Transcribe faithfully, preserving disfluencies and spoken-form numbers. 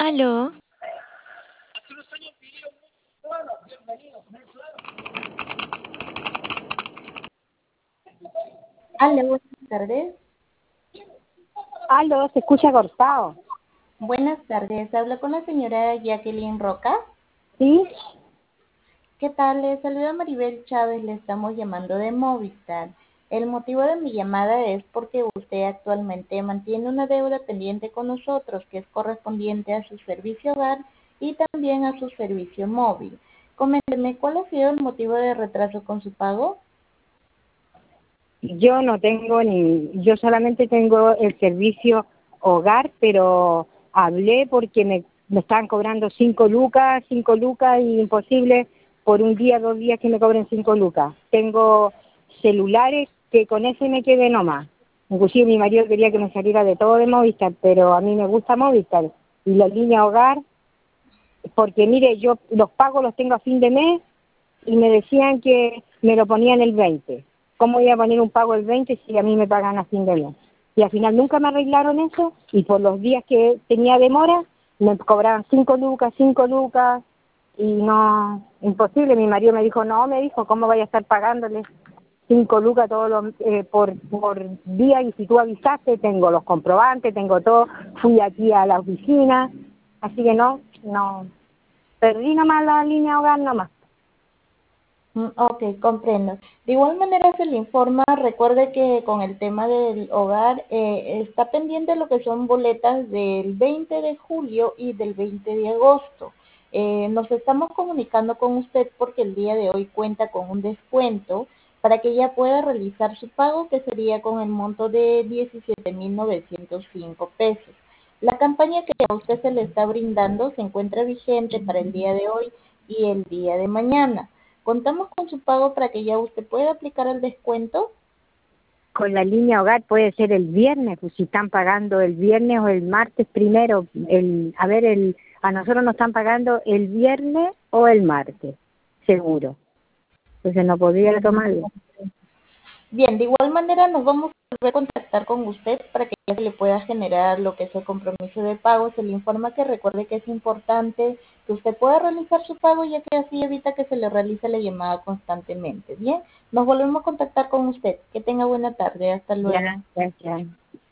Aló, Hola, buenas tardes. Aló, se escucha cortado. Buenas tardes. Habla con la señora Jacqueline Roca. ¿Sí? ¿Qué tal? Le saluda Maribel Chávez. Le estamos llamando de Movistar. El motivo de mi llamada es porque usted actualmente mantiene una deuda pendiente con nosotros que es correspondiente a su servicio hogar y también a su servicio móvil. Coménteme, ¿cuál ha sido el motivo de retraso con su pago? Yo no tengo ni, yo solamente tengo el servicio hogar, pero hablé porque me, me estaban cobrando cinco lucas, cinco lucas y imposible por un día, dos días que me cobren cinco lucas. Tengo celulares que con ese me quedé nomás. Inclusive mi marido quería que me saliera de todo de Movistar, pero a mí me gusta Movistar. Y la línea hogar, porque mire, yo los pagos los tengo a fin de mes y me decían que me lo ponían el veinte. ¿Cómo voy a poner un pago el veinte si a mí me pagan a fin de mes? Y al final nunca me arreglaron eso y por los días que tenía demora me cobraban cinco lucas, cinco lucas y no, imposible. Mi marido me dijo, no, me dijo, ¿cómo voy a estar pagándole cinco lucas todos los, eh, por, por día? Y si tú avisaste, tengo los comprobantes, tengo todo, fui aquí a la oficina, así que no, no, perdí nomás la línea hogar nomás. Mm, Ok, comprendo. De igual manera se le informa, recuerde que con el tema del hogar eh, está pendiente lo que son boletas del veinte de julio y del veinte de agosto. Eh, nos estamos comunicando con usted porque el día de hoy cuenta con un descuento para que ella pueda realizar su pago, que sería con el monto de diecisiete mil novecientos cinco pesos. La campaña que a usted se le está brindando se encuentra vigente para el día de hoy y el día de mañana. Contamos con su pago para que ya usted pueda aplicar el descuento. Con la línea hogar puede ser el viernes, pues si están pagando el viernes o el martes primero, el, a ver, el, a nosotros nos están pagando el viernes o el martes, seguro. Entonces no podría tomarlo. Bien, de igual manera nos vamos a volver a contactar con usted para que ya se le pueda generar lo que es el compromiso de pago. Se le informa que recuerde que es importante que usted pueda realizar su pago, ya que así evita que se le realice la llamada constantemente. Bien, nos volvemos a contactar con usted. Que tenga buena tarde. Hasta Ya, luego. gracias.